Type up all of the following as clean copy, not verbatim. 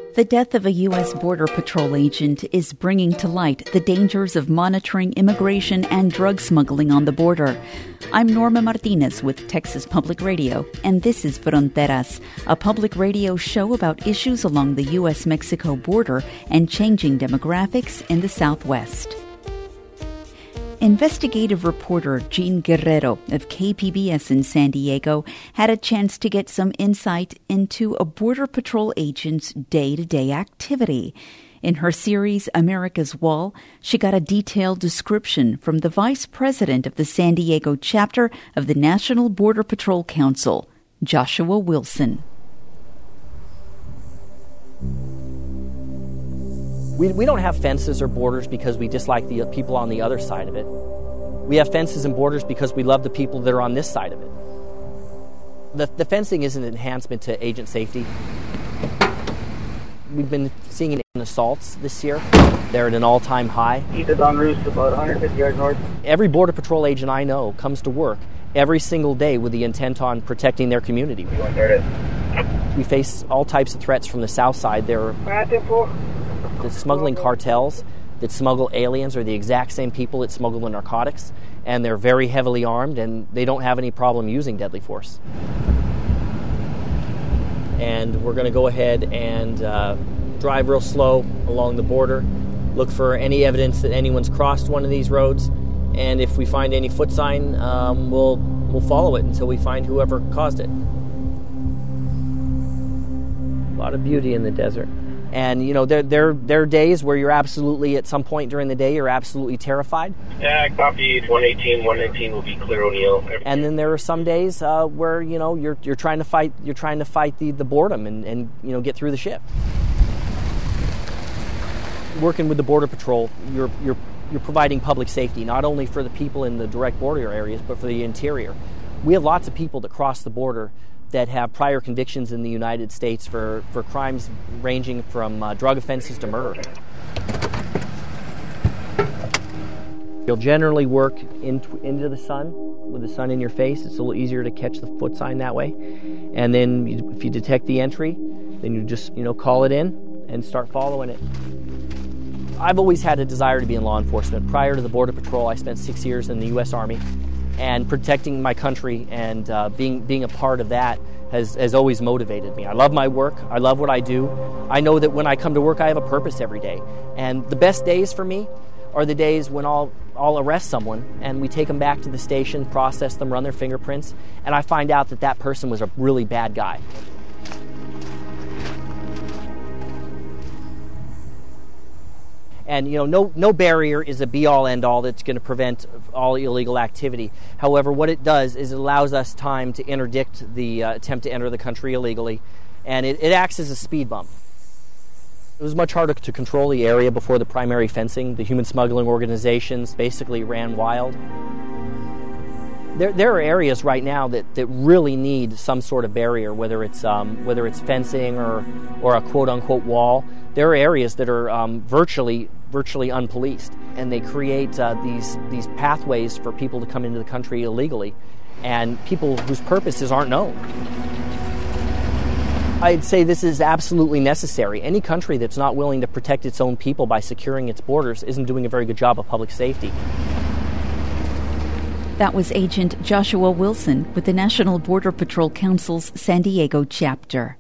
The death of a U.S. Border Patrol agent is bringing to light the dangers of monitoring immigration and drug smuggling on the border. I'm Norma Martinez with Texas Public Radio, and this is Fronteras, a public radio show about issues along the U.S.-Mexico border and changing demographics in the Southwest. Investigative reporter Jean Guerrero of KPBS in San Diego had a chance to get some insight into a Border Patrol agent's day-to-day activity. In her series, America's Wall, she got a detailed description from the vice president of the San Diego chapter of the National Border Patrol Council, Joshua Wilson. We don't have fences or borders because we dislike the people on the other side of it. We have fences and borders because we love the people that are on this side of it. The fencing is an enhancement to agent safety. We've been seeing it in assaults this year. They're at an all-time high. East of Don Roost, about 150 yards north. Every Border Patrol agent I know comes to work every single day with the intent on protecting their community. We face all types of threats from the south side. The smuggling cartels that smuggle aliens are the exact same people that smuggle the narcotics, and they're very heavily armed, and they don't have any problem using deadly force. And we're going to go ahead and drive real slow along the border, look for any evidence that anyone's crossed one of these roads, and if we find any foot sign, we'll follow it until we find whoever caused it. A lot of beauty in the desert. And, you know, there are days where you're absolutely, at some point during the day, you're absolutely terrified. Yeah, copy 118 will be clear, O'Neill. And then there are some days where, you know, you're trying to fight the boredom and you know, get through the shift. Working with the Border Patrol, you're providing public safety, not only for the people in the direct border areas, but for the interior. We have lots of people that cross the border that have prior convictions in the United States for crimes ranging from drug offenses to murder. You'll generally work into the sun, with the sun in your face. It's a little easier to catch the foot sign that way. And then if you detect the entry, then you just, you know, call it in and start following it. I've always had a desire to be in law enforcement. Prior to the Border Patrol, I spent 6 years in the U.S. Army. And protecting my country and being a part of that has always motivated me. I love my work. I love what I do. I know that when I come to work, I have a purpose every day. And the best days for me are the days when I'll arrest someone and we take them back to the station, process them, run their fingerprints, and I find out that person was a really bad guy. And, you know, no barrier is a be-all, end-all that's going to prevent all illegal activity. However, what it does is it allows us time to interdict the attempt to enter the country illegally, and it acts as a speed bump. It was much harder to control the area before the primary fencing. The human smuggling organizations basically ran wild. There are areas right now that really need some sort of barrier, whether it's fencing or a quote-unquote wall. There are areas that are virtually unpoliced, and they create these pathways for people to come into the country illegally, and people whose purposes aren't known. I'd say this is absolutely necessary. Any country that's not willing to protect its own people by securing its borders isn't doing a very good job of public safety. That was Agent Joshua Wilson with the National Border Patrol Council's San Diego chapter.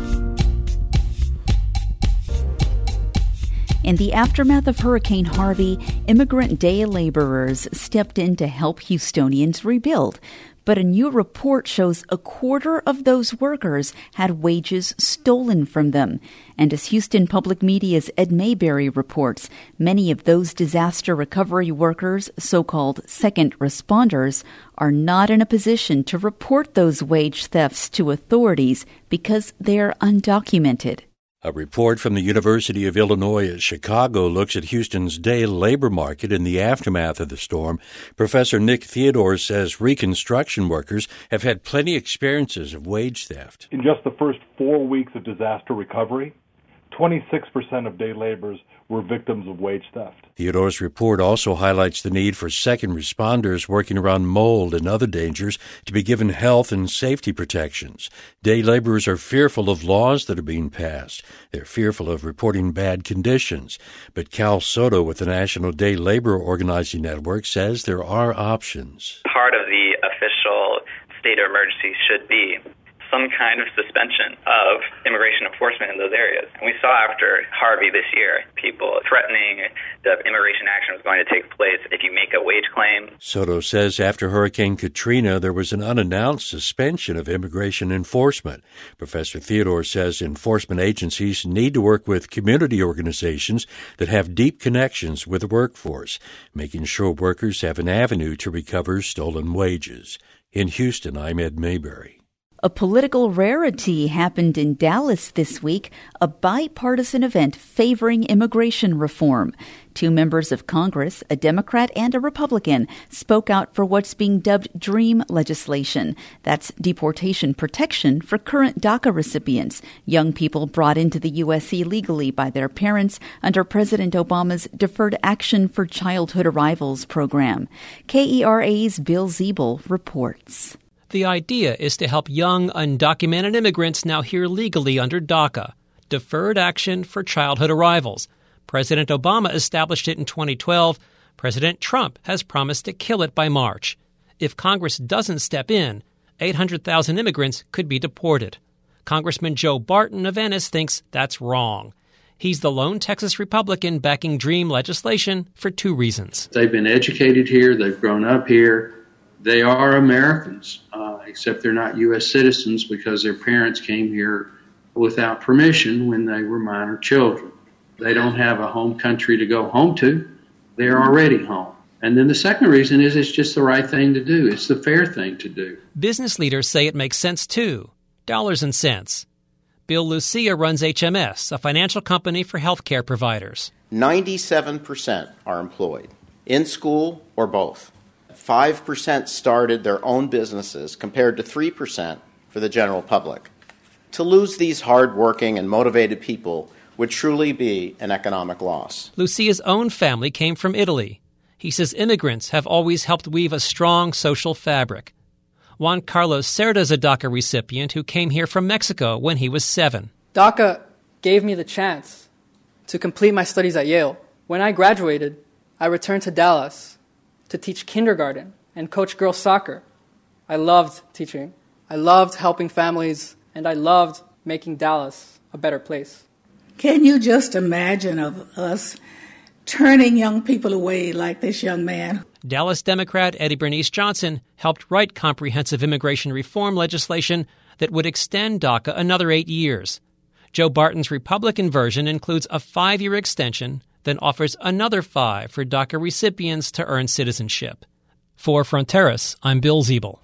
In the aftermath of Hurricane Harvey, immigrant day laborers stepped in to help Houstonians rebuild. But a new report shows a quarter of those workers had wages stolen from them. And as Houston Public Media's Ed Mayberry reports, many of those disaster recovery workers, so-called second responders, are not in a position to report those wage thefts to authorities because they're undocumented. A report from the University of Illinois at Chicago looks at Houston's day labor market in the aftermath of the storm. Professor Nick Theodore says reconstruction workers have had plenty experiences of wage theft. In just the first 4 weeks of disaster recovery, 26% of day laborers were victims of wage theft. Theodore's report also highlights the need for second responders working around mold and other dangers to be given health and safety protections. Day laborers are fearful of laws that are being passed. They're fearful of reporting bad conditions. But Cal Soto with the National Day Labor Organizing Network says there are options. Part of the official state of emergency should be some kind of suspension of immigration enforcement in those areas. And we saw after Harvey this year, people threatening that immigration action was going to take place if you make a wage claim. Soto says after Hurricane Katrina, there was an unannounced suspension of immigration enforcement. Professor Theodore says enforcement agencies need to work with community organizations that have deep connections with the workforce, making sure workers have an avenue to recover stolen wages. In Houston, I'm Ed Mayberry. A political rarity happened in Dallas this week, a bipartisan event favoring immigration reform. Two members of Congress, a Democrat and a Republican, spoke out for what's being dubbed DREAM legislation. That's deportation protection for current DACA recipients, young people brought into the U.S. illegally by their parents under President Obama's Deferred Action for Childhood Arrivals program. KERA's Bill Ziebel reports. The idea is to help young, undocumented immigrants now here legally under DACA, Deferred Action for Childhood Arrivals. President Obama established it in 2012. President Trump has promised to kill it by March. If Congress doesn't step in, 800,000 immigrants could be deported. Congressman Joe Barton of Ennis thinks that's wrong. He's the lone Texas Republican backing DREAM legislation for two reasons. They've been educated here. They've grown up here. They are Americans, except they're not U.S. citizens because their parents came here without permission when they were minor children. They don't have a home country to go home to. They're already home. And then the second reason is it's just the right thing to do. It's the fair thing to do. Business leaders say it makes sense, too. Dollars and cents. Bill Lucia runs HMS, a financial company for healthcare providers. 97% are employed, in school or both. 5% started their own businesses compared to 3% for the general public. To lose these hardworking and motivated people would truly be an economic loss. Lucia's own family came from Italy. He says immigrants have always helped weave a strong social fabric. Juan Carlos Cerda is a DACA recipient who came here from Mexico when he was 7. DACA gave me the chance to complete my studies at Yale. When I graduated, I returned to Dallas to teach kindergarten and coach girls soccer. I loved teaching. I loved helping families, and I loved making Dallas a better place. Can you just imagine of us turning young people away like this young man? Dallas Democrat Eddie Bernice Johnson helped write comprehensive immigration reform legislation that would extend DACA another 8 years. Joe Barton's Republican version includes a 5-year extension, then offers another 5 for DACA recipients to earn citizenship. For Fronteras, I'm Bill Ziebel.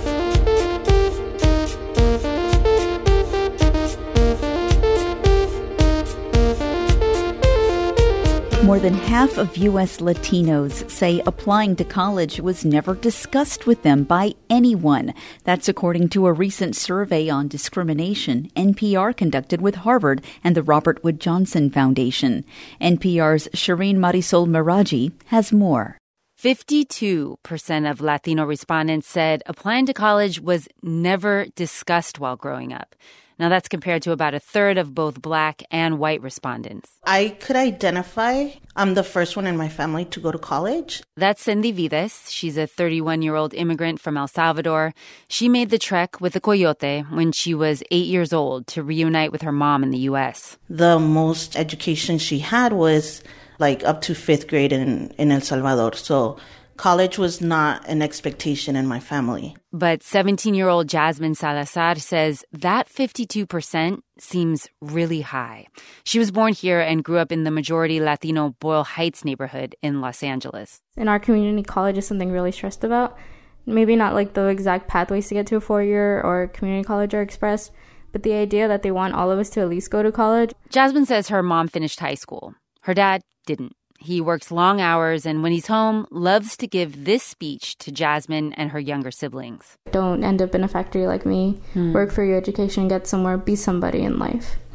More than half of U.S. Latinos say applying to college was never discussed with them by anyone. That's according to a recent survey on discrimination NPR conducted with Harvard and the Robert Wood Johnson Foundation. NPR's Shireen Marisol Meraji has more. 52% of Latino respondents said applying to college was never discussed while growing up. Now, that's compared to about a third of both Black and white respondents. I could identify I'm the first one in my family to go to college. That's Cindy Vides. She's a 31-year-old immigrant from El Salvador. She made the trek with the Coyote when she was 8 years old to reunite with her mom in the U.S. The most education she had was like up to 5th grade in El Salvador. So college was not an expectation in my family. But 17-year-old Jasmine Salazar says that 52% seems really high. She was born here and grew up in the majority Latino Boyle Heights neighborhood in Los Angeles. In our community, college is something really stressed about. Maybe not like the exact pathways to get to a 4-year or community college are expressed, but the idea that they want all of us to at least go to college. Jasmine says her mom finished high school. Her dad didn't. He works long hours, and when he's home, loves to give this speech to Jasmine and her younger siblings. Don't end up in a factory like me. Work for your education, get somewhere, be somebody in life.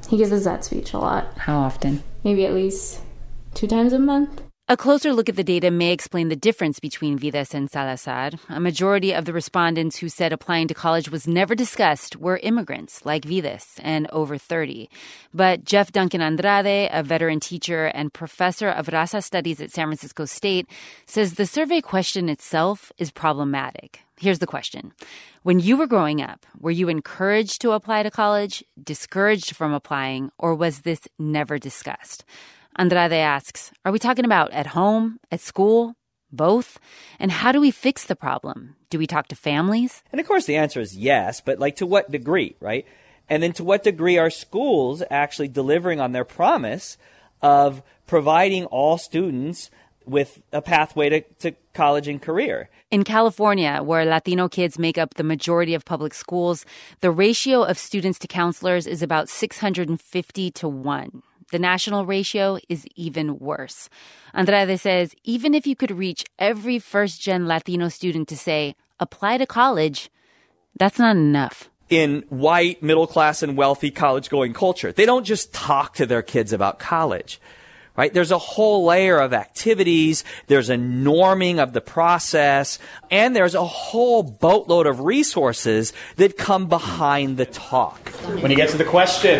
He gives us that speech a lot. How often? Maybe at least 2 times a month. A closer look at the data may explain the difference between Vides and Salazar. A majority of the respondents who said applying to college was never discussed were immigrants, like Vides, and over 30. But Jeff Duncan Andrade, a veteran teacher and professor of Raza Studies at San Francisco State, says the survey question itself is problematic. Here's the question. When you were growing up, were you encouraged to apply to college, discouraged from applying, or was this never discussed? Andrade asks, are we talking about at home, at school, both? And how do we fix the problem? Do we talk to families? And of course the answer is yes, but to what degree, right? And then to what degree are schools actually delivering on their promise of providing all students with a pathway to college and career? In California, where Latino kids make up the majority of public schools, the ratio of students to counselors is about 650 to 1. The national ratio is even worse. Andrade says even if you could reach every first-gen Latino student to say, apply to college, that's not enough. In white, middle-class, and wealthy college-going culture, they don't just talk to their kids about college, right? There's a whole layer of activities, there's a norming of the process, and there's a whole boatload of resources that come behind the talk. When you get to the question,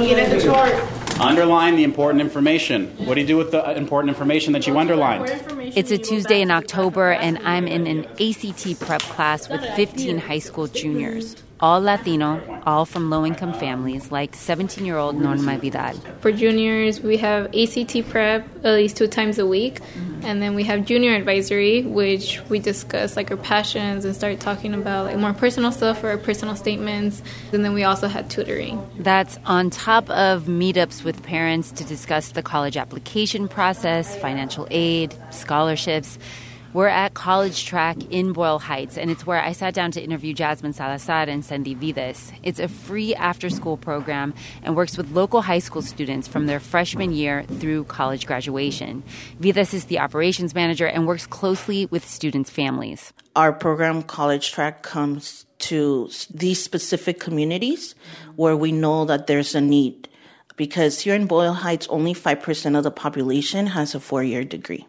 underline the important information. What do you do with the important information that you underlined? It's a Tuesday in October, and I'm in an ACT prep class with 15 high school juniors. All Latino, all from low-income families, like 17-year-old Norma Vidal. For juniors, we have ACT prep at least 2 times a week. And then we have junior advisory, which we discuss our passions and start talking about more personal stuff or our personal statements. And then we also had tutoring. That's on top of meetups with parents to discuss the college application process, financial aid, scholarships. We're at College Track in Boyle Heights, and it's where I sat down to interview Jasmine Salazar and Sandy Vides. It's a free after-school program and works with local high school students from their freshman year through college graduation. Vides is the operations manager and works closely with students' families. Our program, College Track, comes to these specific communities where we know that there's a need. Because here in Boyle Heights, only 5% of the population has a 4-year degree.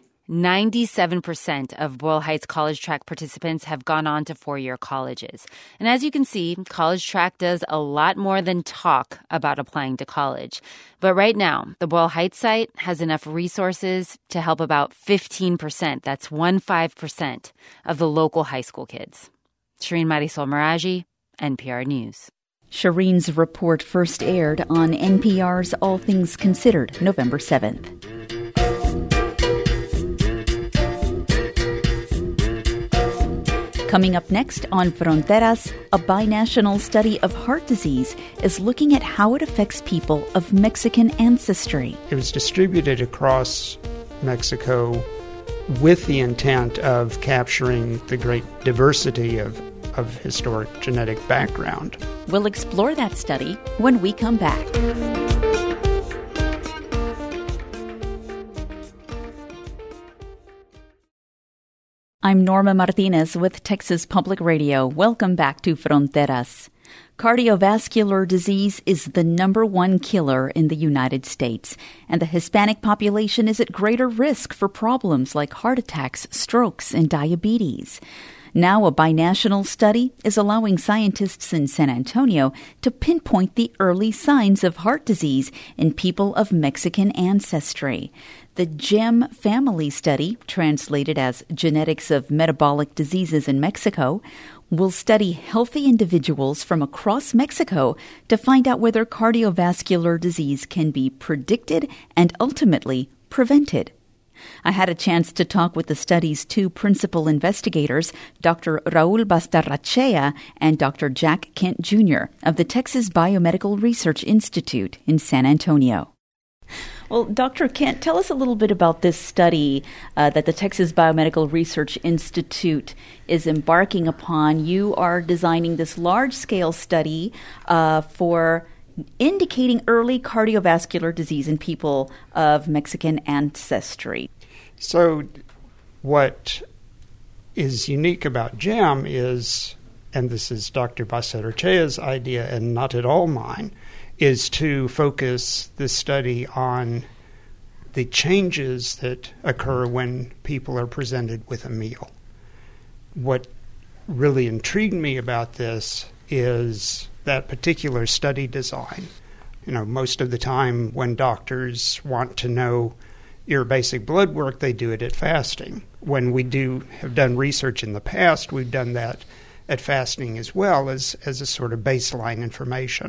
97% of Boyle Heights College Track participants have gone on to 4-year colleges. And as you can see, College Track does a lot more than talk about applying to college. But right now, the Boyle Heights site has enough resources to help about 15%, that's 15%, of the local high school kids. Shireen Marisol Meraji, NPR News. Shireen's report first aired on NPR's All Things Considered, November 7th. Coming up next on Fronteras, a binational study of heart disease is looking at how it affects people of Mexican ancestry. It was distributed across Mexico with the intent of capturing the great diversity of historic genetic background. We'll explore that study when we come back. I'm Norma Martinez with Texas Public Radio. Welcome back to Fronteras. Cardiovascular disease is the #1 killer in the United States, and the Hispanic population is at greater risk for problems like heart attacks, strokes, and diabetes. Now, a binational study is allowing scientists in San Antonio to pinpoint the early signs of heart disease in people of Mexican ancestry. The GEM family study, translated as Genetics of Metabolic Diseases in Mexico, will study healthy individuals from across Mexico to find out whether cardiovascular disease can be predicted and ultimately prevented. I had a chance to talk with the study's 2 principal investigators, Dr. Raul Bastarrachea and Dr. Jack Kent Jr. of the Texas Biomedical Research Institute in San Antonio. Well, Dr. Kent, tell us a little bit about this study that the Texas Biomedical Research Institute is embarking upon. You are designing this large-scale study for indicating early cardiovascular disease in people of Mexican ancestry. So what is unique about GEM is and this is Dr. Basterrechea's idea and not at all mine, is to focus the study on the changes that occur when people are presented with a meal. What really intrigued me about this is that particular study design. Most of the time when doctors want to know your basic blood work, they do it at fasting. When we have done research in the past, we've done that at fasting as well as a sort of baseline information.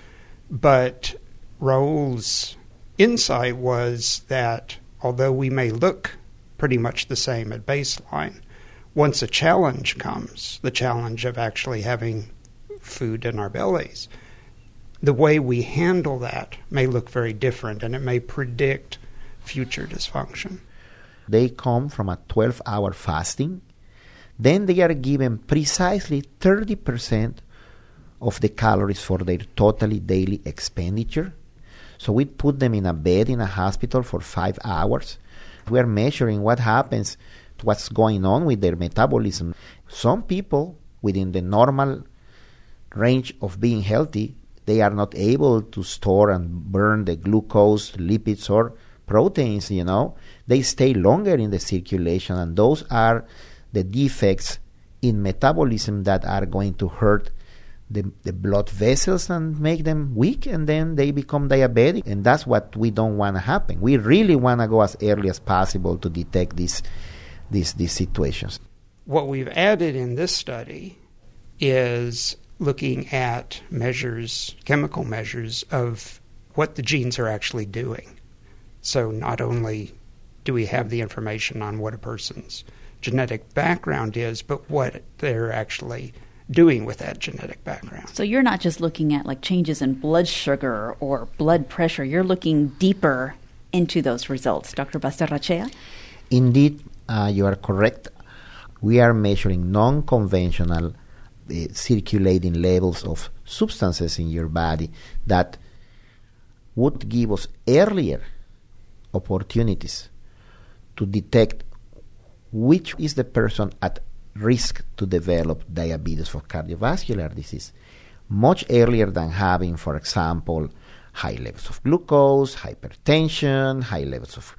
But Raul's insight was that although we may look pretty much the same at baseline, once a challenge comes, the challenge of actually having food in our bellies, the way we handle that may look very different, and it may predict future dysfunction. They come from a 12-hour fasting. Then they are given precisely 30% of the calories for their totally daily expenditure. So we put them in a bed in a hospital for 5 hours. We are measuring what happens, what's going on with their metabolism. Some people within the normal range of being healthy, they are not able to store and burn the glucose, lipids, or proteins, They stay longer in the circulation, and those are the defects in metabolism that are going to hurt the blood vessels and make them weak, and then they become diabetic, and that's what we don't want to happen. We really want to go as early as possible to detect these situations. What we've added in this study is looking at chemical measures of what the genes are actually doing. So not only do we have the information on what a person's genetic background is, but what they're actually doing with that genetic background. So you're not just looking at changes in blood sugar or blood pressure. You're looking deeper into those results. Dr. Basterrechea? Indeed, you are correct. We are measuring non-conventional circulating levels of substances in your body that would give us earlier opportunities to detect which is the person at risk to develop diabetes or cardiovascular disease much earlier than having, for example, high levels of glucose, hypertension, high levels of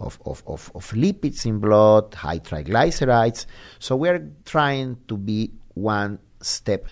lipids in blood, high triglycerides. So we're trying to be one step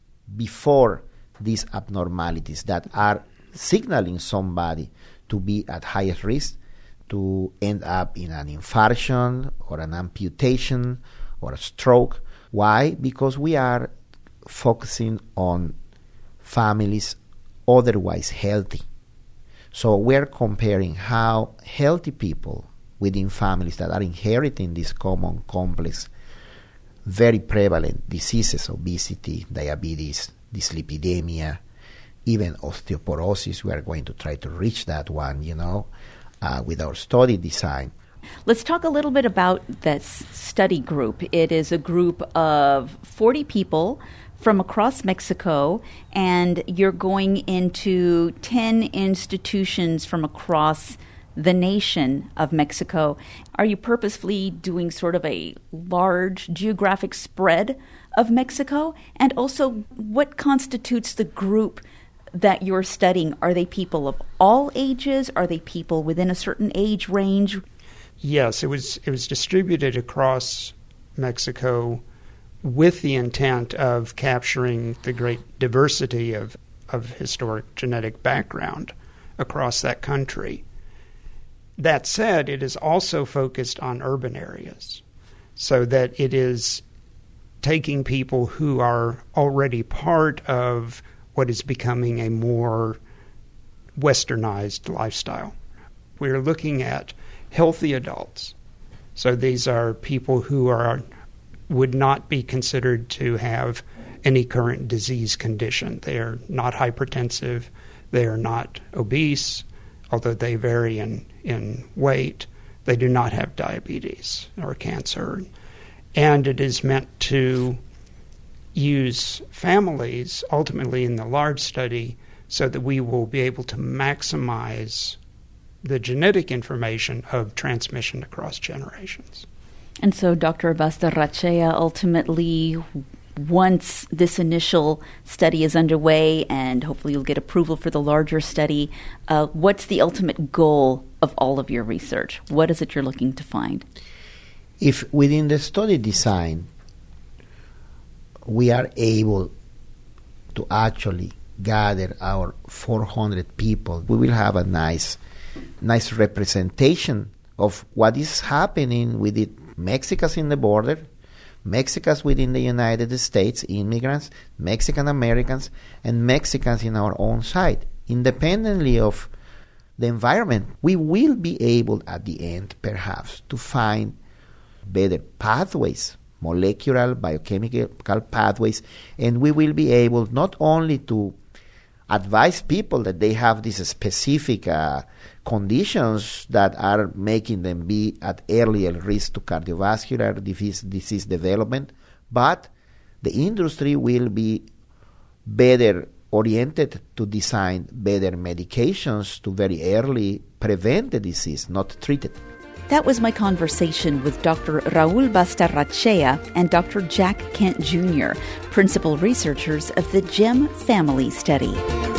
before these abnormalities that are signaling somebody to be at highest risk to end up in an infarction or an amputation or a stroke. Why? Because we are focusing on families otherwise healthy. So we're comparing how healthy people within families that are inheriting these common, complex, very prevalent diseases, obesity, diabetes, dyslipidemia, even osteoporosis. We are going to try to reach that one, with our study design. Let's talk a little bit about this study group. It is a group of 40 people from across Mexico, and you're going into 10 institutions from across the nation of Mexico. Are you purposefully doing sort of a large geographic spread of Mexico? And also, what constitutes the group that you're studying? Are they people of all ages? Are they people within a certain age range? Yes, it was distributed across Mexico with the intent of capturing the great diversity of historic genetic background across that country. That said, it is also focused on urban areas, so that it is taking people who are already part of what is becoming a more westernized lifestyle. We're looking at healthy adults. So these are people who would not be considered to have any current disease condition. They are not hypertensive. They are not obese, although they vary in weight. They do not have diabetes or cancer. And it is meant to use families, ultimately in the large study, so that we will be able to maximize the genetic information of transmission across generations. And so, Dr. Basterrechea, ultimately, once this initial study is underway and hopefully you'll get approval for the larger study, what's the ultimate goal of all of your research? What is it you're looking to find? If within the study design we are able to actually gather our 400 people, we will have a nice representation of what is happening with the Mexicans in the border, Mexicans within the United States, immigrants, Mexican Americans, and Mexicans in our own side. Independently of the environment, we will be able at the end, perhaps, to find better pathways, molecular, biochemical pathways, and we will be able not only to advise people that they have these specific conditions that are making them be at earlier risk to cardiovascular disease development, but the industry will be better oriented to design better medications to very early prevent the disease, not treat it. That was my conversation with Dr. Raul Bastarrachea and Dr. Jack Kent Jr., principal researchers of the GEM family study.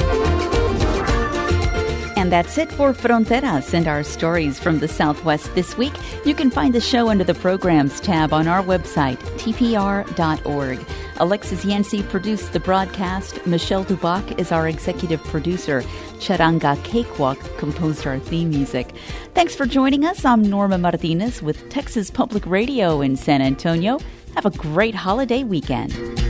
And that's it for Fronteras and our stories from the Southwest this week. You can find the show under the Programs tab on our website, tpr.org. Alexis Yancey produced the broadcast. Michelle Dubac is our executive producer. Charanga Cakewalk composed our theme music. Thanks for joining us. I'm Norma Martinez with Texas Public Radio in San Antonio. Have a great holiday weekend.